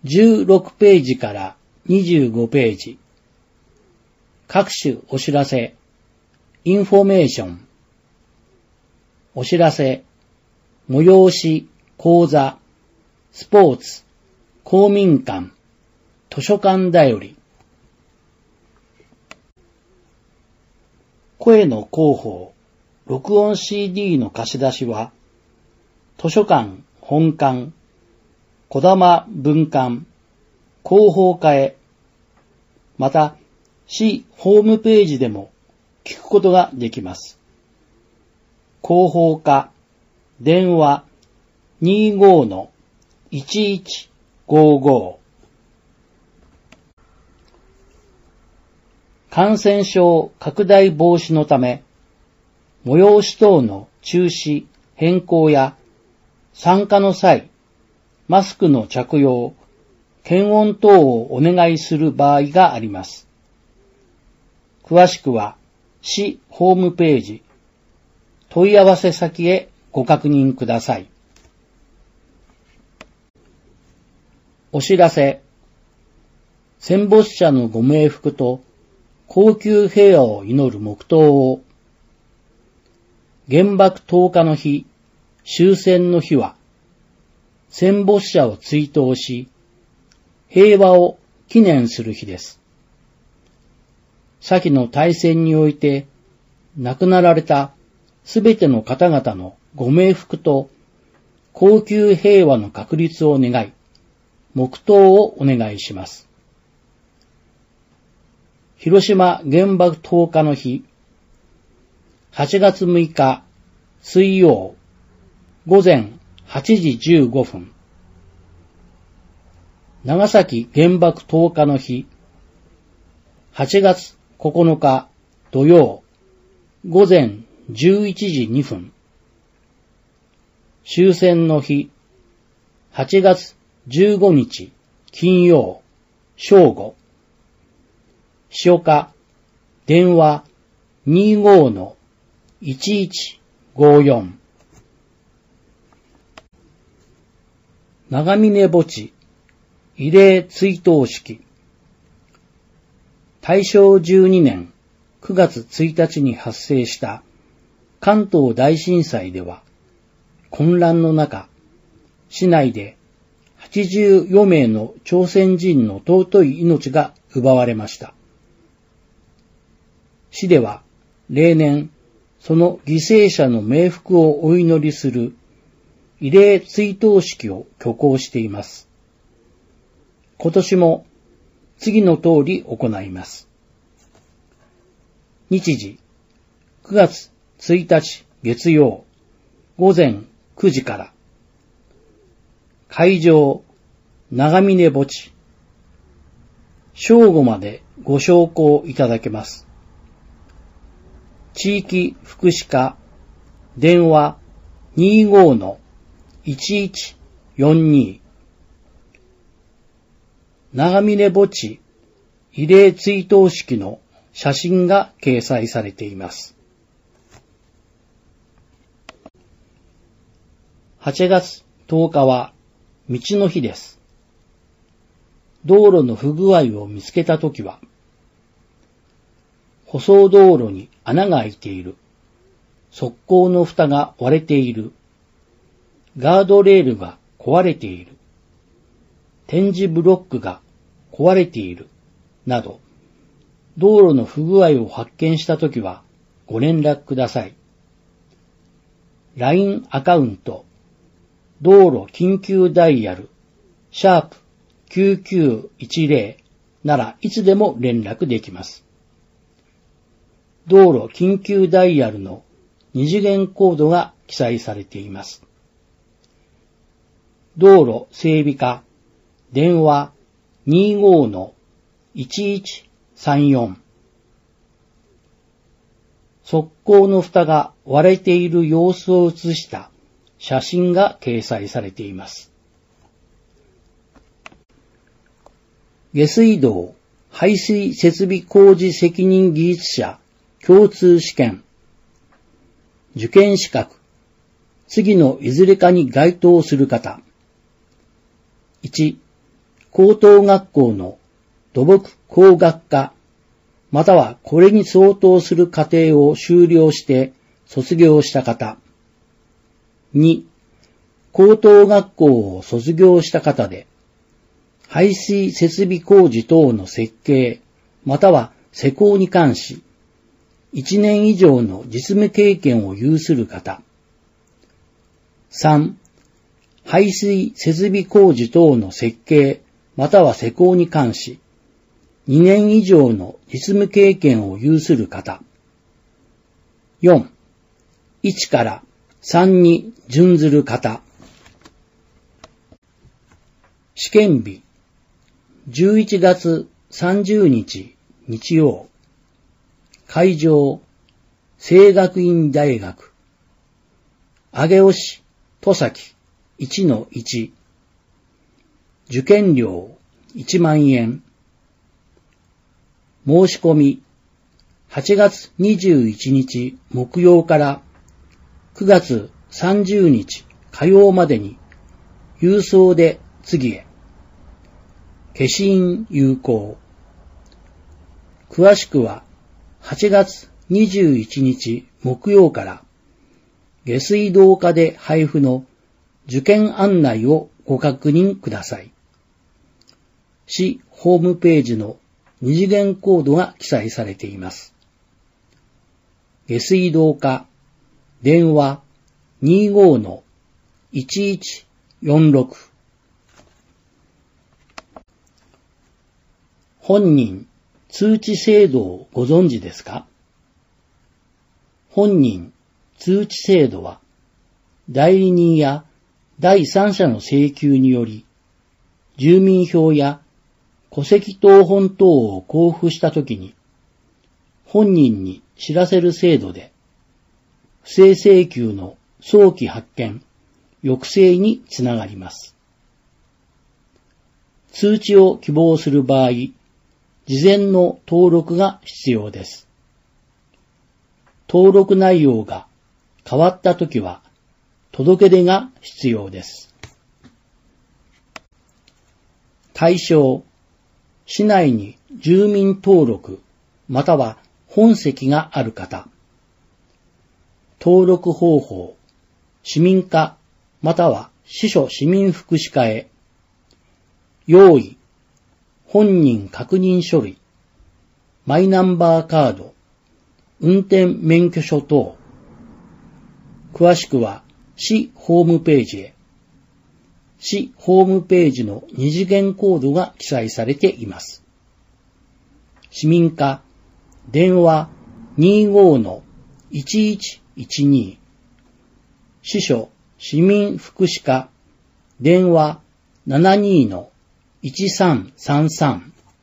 16ページから25ページ。各種お知らせ、インフォメーション。お知らせ、催し、講座、スポーツ、公民館、図書館だより。声の広報、録音 CD の貸し出しは、図書館本館、児玉分館、広報課へ、また、市ホームページでも聞くことができます。広報課、電話 25-1155。感染症拡大防止のため、催し等の中止、変更や参加の際、マスクの着用、検温等をお願いする場合があります。詳しくは、市ホームページ、問い合わせ先へご確認ください。お知らせ、戦没者のご冥福と恒久平和を祈る黙祷を、原爆投下の日、終戦の日は、戦没者を追悼し、平和を記念する日です。先の大戦において亡くなられたすべての方々のご冥福と恒久平和の確立を願い、黙祷をお願いします。広島原爆投下の日、8月6日水曜午前8時15分。長崎原爆投下の日、8月9日土曜午前11時2分。終戦の日、8月15日金曜正午。塩課、電話 25-1154。長峰墓地慰霊追悼式。大正12年9月1日に発生した関東大震災では、混乱の中、市内で84名の朝鮮人の尊い命が奪われました。市では例年、その犠牲者の冥福をお祈りする慰霊追悼式を挙行しています。今年も次の通り行います。日時、9月1日月曜午前9時から。会場、長峰墓地。正午までご焼香いただけます。地域福祉課、電話 25-1142。長峰墓地慰霊追悼式の写真が掲載されています。8月10日は道の日です。道路の不具合を見つけたときは、舗装道路に穴が開いている、側溝の蓋が割れている、ガードレールが壊れている、点字ブロックが壊れている、など、道路の不具合を発見したときはご連絡ください。LINE アカウント、道路緊急ダイヤル、#9910ならいつでも連絡できます。道路緊急ダイヤルの二次元コードが記載されています。道路整備課、電話 25-1134。側溝の蓋が割れている様子を写した写真が掲載されています。下水道排水設備工事責任技術者共通試験。受験資格。次のいずれかに該当する方。1、 高等学校の土木工学科、またはこれに相当する課程を修了して卒業した方。2、高等学校を卒業した方で、排水設備工事等の設計、または施工に関し、1年以上の実務経験を有する方。3、排水設備工事等の設計、または施工に関し、2年以上の実務経験を有する方。4、1から3に準ずる方。試験日、11月30日日曜。会場、聖学院大学。上尾市、戸崎 1-1。受験料1万円。申し込み、8月21日木曜から9月30日火曜までに郵送で次へ。消印有効。詳しくは8月21日木曜から下水道課で配布の受験案内をご確認ください。市ホームページの二次元コードが記載されています。下水道課、電話 25-1146。本人通知制度をご存知ですか？本人通知制度は、代理人や第三者の請求により、住民票や戸籍謄本等を交付したときに、本人に知らせる制度で、不正請求の早期発見、抑制につながります。通知を希望する場合、事前の登録が必要です。登録内容が変わったときは、届け出が必要です。対象、市内に住民登録または本籍がある方。登録方法、市民課または市所市民福祉課へ。用意、本人確認書類、マイナンバーカード、運転免許証等。詳しくは市ホームページへ。市ホームページの二次元コードが記載されています。市民課、電話 25-1112。市所市民福祉課、電話 72-1333。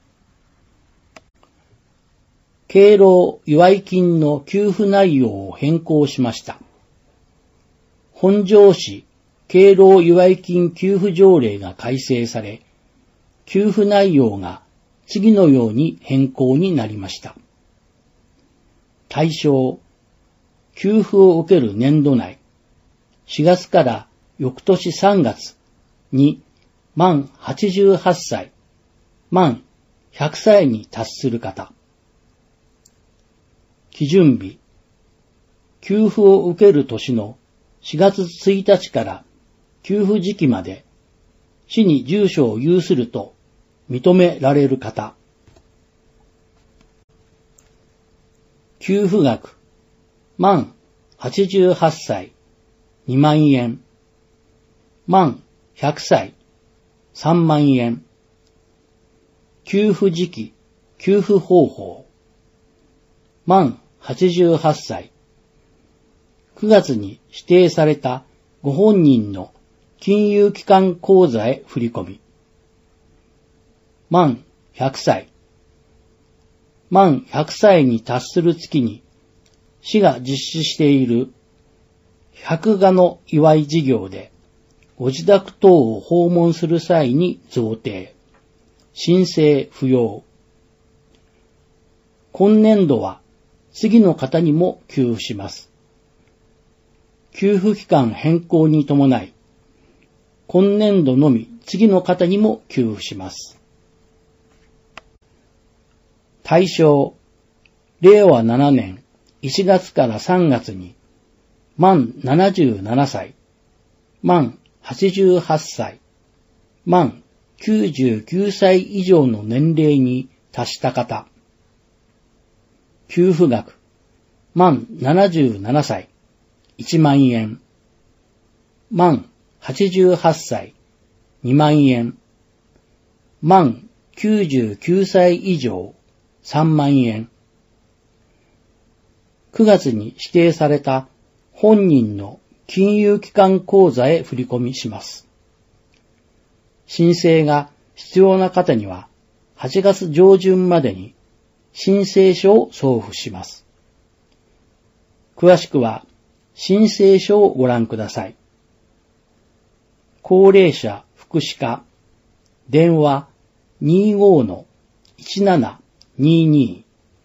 敬老祝金の給付内容を変更しました。本庄市敬老祝金給付条例が改正され、給付内容が次のように変更になりました。対象、給付を受ける年度内、4月から翌年3月に満88歳、満100歳に達する方。基準日、給付を受ける年の4月1日から給付時期まで市に住所を有すると認められる方。給付額、満88歳2万円、満100歳3万円。給付時期、給付方法、満88歳、9月に指定されたご本人の金融機関口座へ振り込み。満100歳。満100歳に達する月に市が実施している百賀の祝い事業でご自宅等を訪問する際に贈呈。申請不要。今年度は次の方にも給付します。給付期間変更に伴い、今年度のみ次の方にも給付します。対象、令和7年1月から3月に、満77歳、満88歳、満99歳以上の年齢に達した方。給付額、満77歳、1万円。満88歳、2万円。満99歳以上、3万円。9月に指定された本人の金融機関口座へ振り込みします。申請が必要な方には8月上旬までに申請書を送付します。詳しくは申請書をご覧ください。高齢者福祉課、電話 25-1722。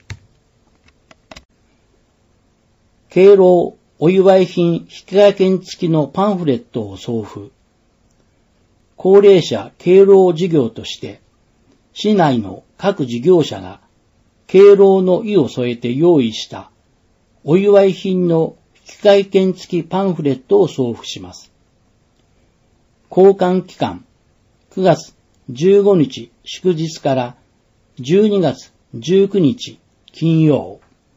敬老お祝い品引換券付きのパンフレットを送付。高齢者敬老事業として、市内の各事業者が敬老の意を添えて用意したお祝い品の引換券付きパンフレットを送付します。交換期間、9月15日祝日から12月19日金曜。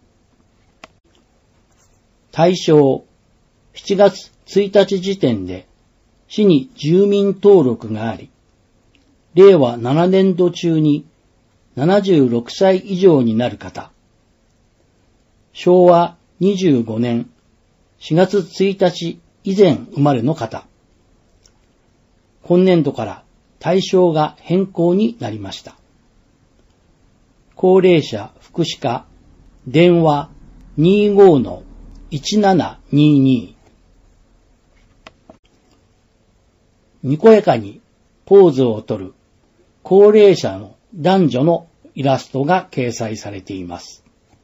対象、7月1日時点で市に住民登録があり、令和7年度中に76歳以上になる方、昭和25年4月1日以前生まれの方、今年度から対象が変更になりました。高齢者福祉課、電話 25-1722。にこやかにポーズをとる高齢者の男女のイラストが掲載されています。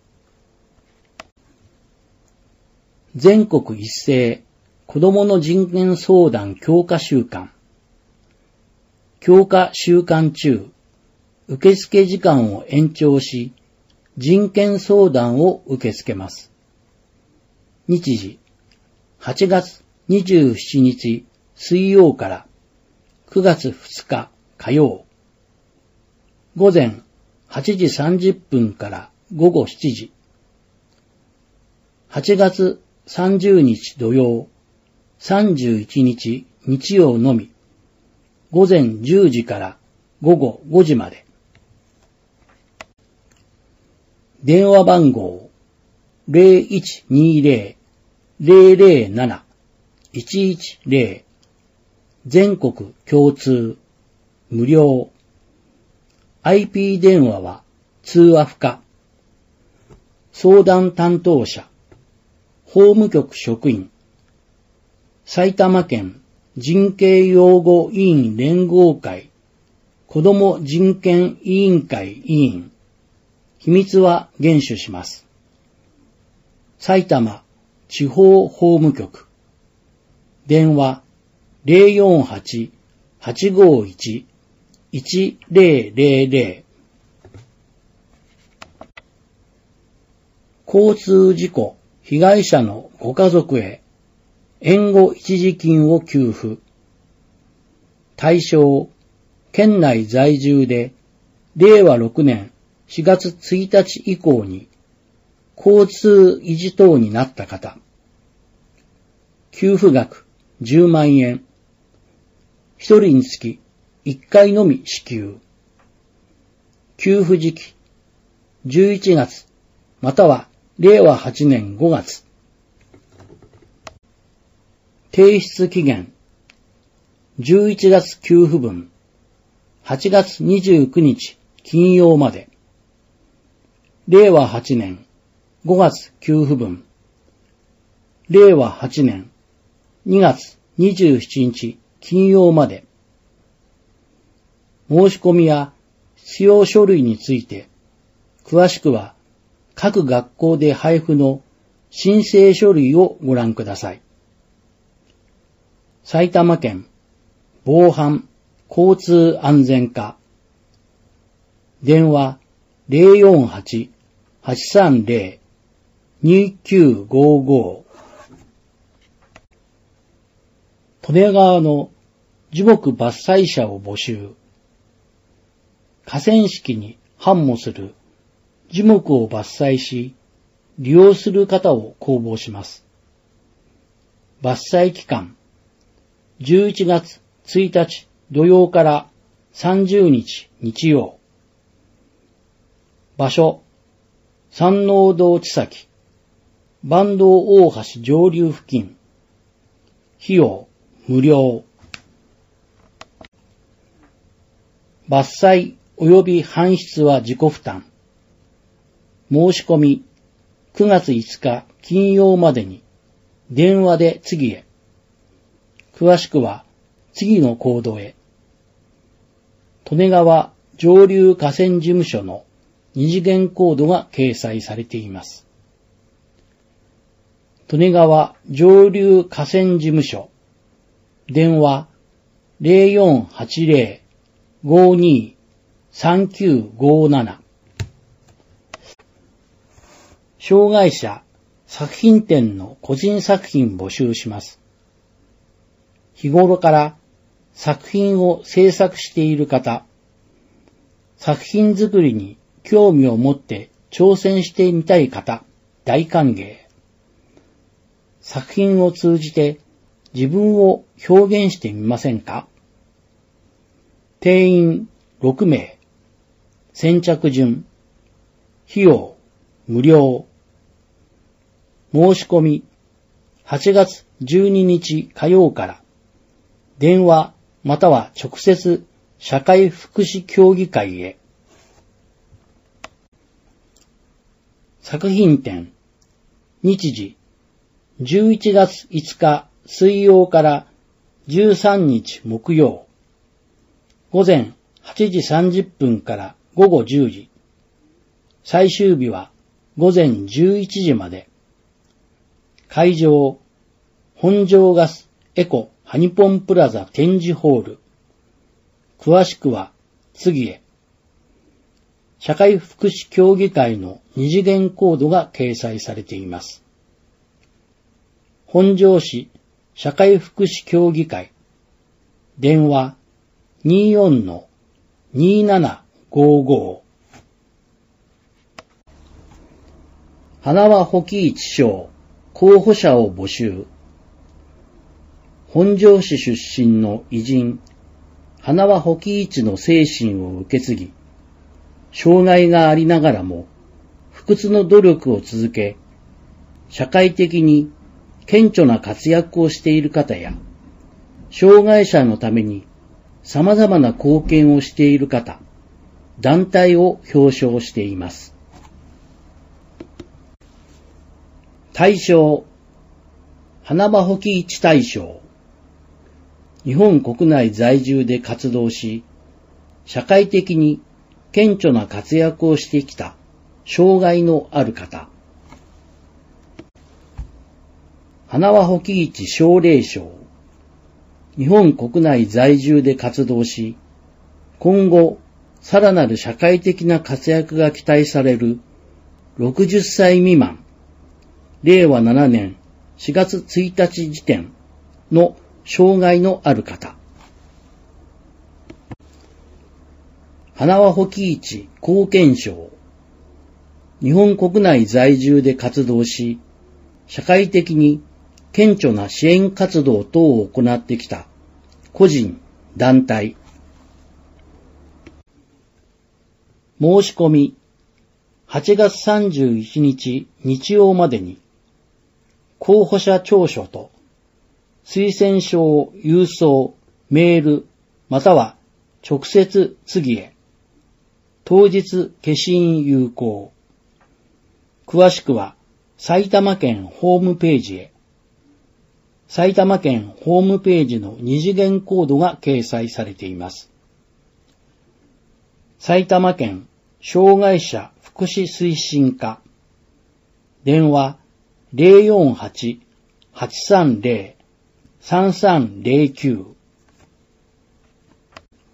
全国一斉子どもの人権相談強化週間。強化週間中、受付時間を延長し、人権相談を受け付けます。日時、8月27日水曜から9月2日火曜。午前8時30分から午後7時。8月30日土曜、31日日曜のみ。午前10時から午後5時まで。電話番号 0120-007-110 全国共通無料 IP 電話は通話不可相談担当者法務局職員埼玉県人権擁護委員連合会子ども人権委員会委員秘密は厳守します。埼玉地方法務局電話 048-851-1000 交通事故被害者のご家族へ援護一時金を給付。対象、県内在住で、令和6年4月1日以降に、交通維持等になった方。給付額10万円。一人につき1回のみ支給。給付時期、11月、または令和8年5月。提出期限、11月給付分、8月29日金曜まで。令和8年5月給付分、令和8年2月27日金曜まで。申し込みや必要書類について、詳しくは各学校で配布の申請書類をご覧ください。埼玉県防犯交通安全課。電話048-830-2955。利根川の樹木伐採者を募集。河川敷に繁茂する樹木を伐採し、利用する方を公募します。伐採期間、11月1日土曜から30日日曜。場所、山王堂地崎、坂東大橋上流付近。費用、無料。伐採及び搬出は自己負担。申し込み、9月5日金曜までに、電話で次へ。詳しくは、次のコードへ。利根川上流河川事務所の二次元コードが掲載されています。利根川上流河川事務所。電話0480-52-3957。障害者作品展の個人作品募集します。日頃から作品を制作している方、作品作りに興味を持って挑戦してみたい方、大歓迎。作品を通じて自分を表現してみませんか？定員6名。先着順。費用無料。申し込み8月12日火曜から電話または直接社会福祉協議会へ。作品展日時11月5日水曜から13日木曜午前8時30分から午後10時最終日は午前11時まで。会場本庄ガスエコハニポンプラザ展示ホール。詳しくは次へ。社会福祉協議会の二次元コードが掲載されています。本庄市社会福祉協議会。電話24-2755。花輪保喜一賞候補者を募集。本庄市出身の偉人、花輪保喜一の精神を受け継ぎ、障害がありながらも不屈の努力を続け、社会的に顕著な活躍をしている方や、障害者のために様々な貢献をしている方、団体を表彰しています。大賞、花輪保喜一大賞。日本国内在住で活動し、社会的に顕著な活躍をしてきた障害のある方。花輪保喜一奨励賞。日本国内在住で活動し、今後さらなる社会的な活躍が期待される60歳未満、令和7年4月1日時点の障害のある方。花輪保喜一貢献賞。日本国内在住で活動し、社会的に顕著な支援活動等を行ってきた個人、団体。申し込み8月31日日曜までに候補者調書と推薦書を郵送、メール、または直接次へ。当日消印有効。詳しくは埼玉県ホームページへ。埼玉県ホームページの二次元コードが掲載されています。埼玉県障害者福祉推進課。電話048-830-3309。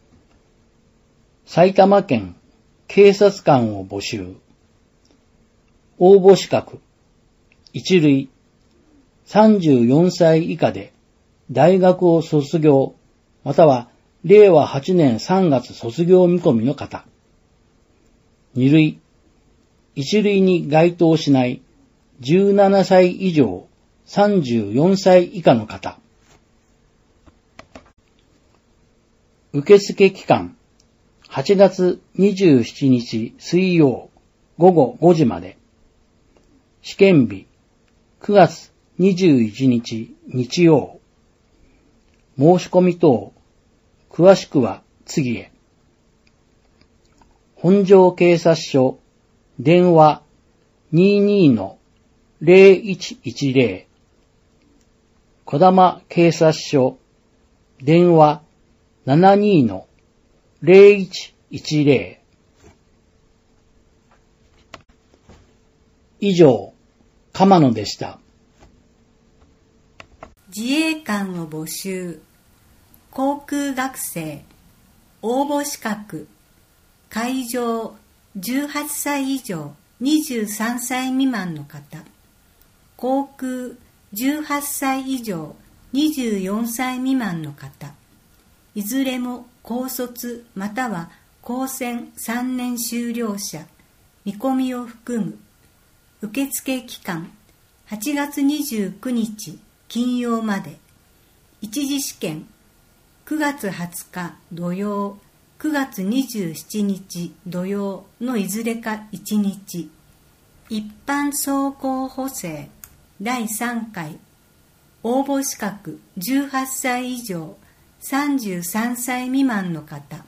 埼玉県警察官を募集。応募資格。一類。34歳以下で大学を卒業、または令和8年3月卒業見込みの方。二類。一類に該当しない17歳以上34歳以下の方。受付期間8月27日水曜午後5時まで。試験日9月21日日曜。申し込み等詳しくは次へ。本庄警察署電話 22-0110 児玉警察署電話 72-0110。 以上、鎌野でした。 自衛官を募集。航空学生。応募資格。海上18歳以上23歳未満の方。航空18歳以上24歳未満の方。いずれも高卒または高専3年修了者。見込みを含む。受付期間8月29日金曜まで。一次試験9月20日土曜、9月27日土曜のいずれか1日。一般装甲補正第3回。応募資格18歳以上33歳未満の方。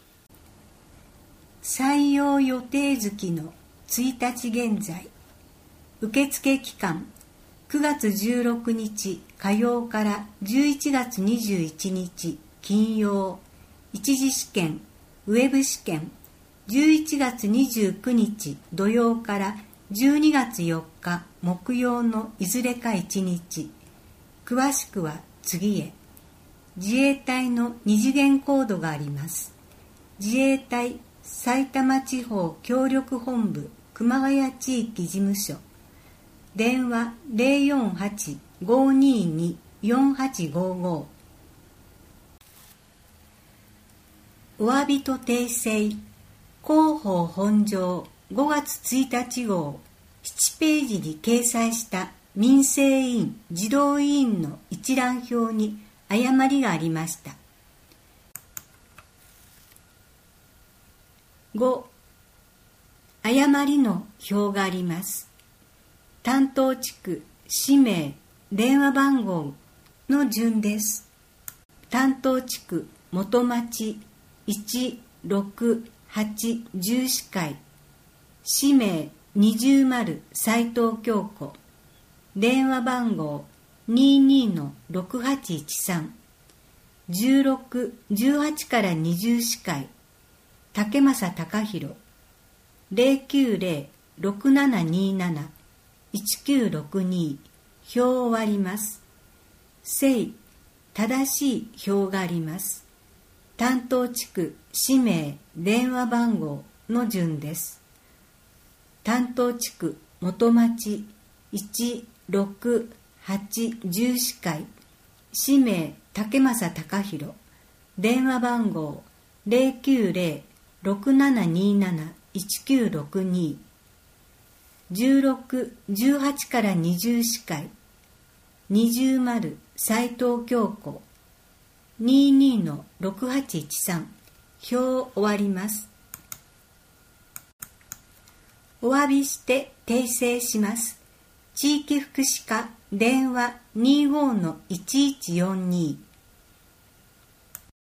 採用予定月の1日現在。受付期間9月16日火曜から11月21日金曜。一次試験ウェブ試験11月29日土曜から12月4日木曜のいずれか1日。詳しくは次へ。自衛隊の二次元コードがあります。自衛隊埼玉地方協力本部熊谷地域事務所。電話 048-522-4855。お詫びと訂正。広報本庄5月1日号7ページに掲載した民生委員児童委員の一覧表に誤りがありました。5. 誤りの表があります。担当地区、氏名、電話番号の順です。担当地区、元町168十会。氏名、20-斉藤京子。電話番号、22-6813。16、18から20会。竹正隆弘。090-6727-1962。表を割ります。正、正しい表があります。担当地区、氏名、電話番号の順です。担当地区、元町168十会。氏名、竹正隆弘。電話番号 090-6727-1962。16、18から20会。20-斉藤京子。22-6813。表を終わります。お詫びして訂正します。地域福祉課電話 25-1142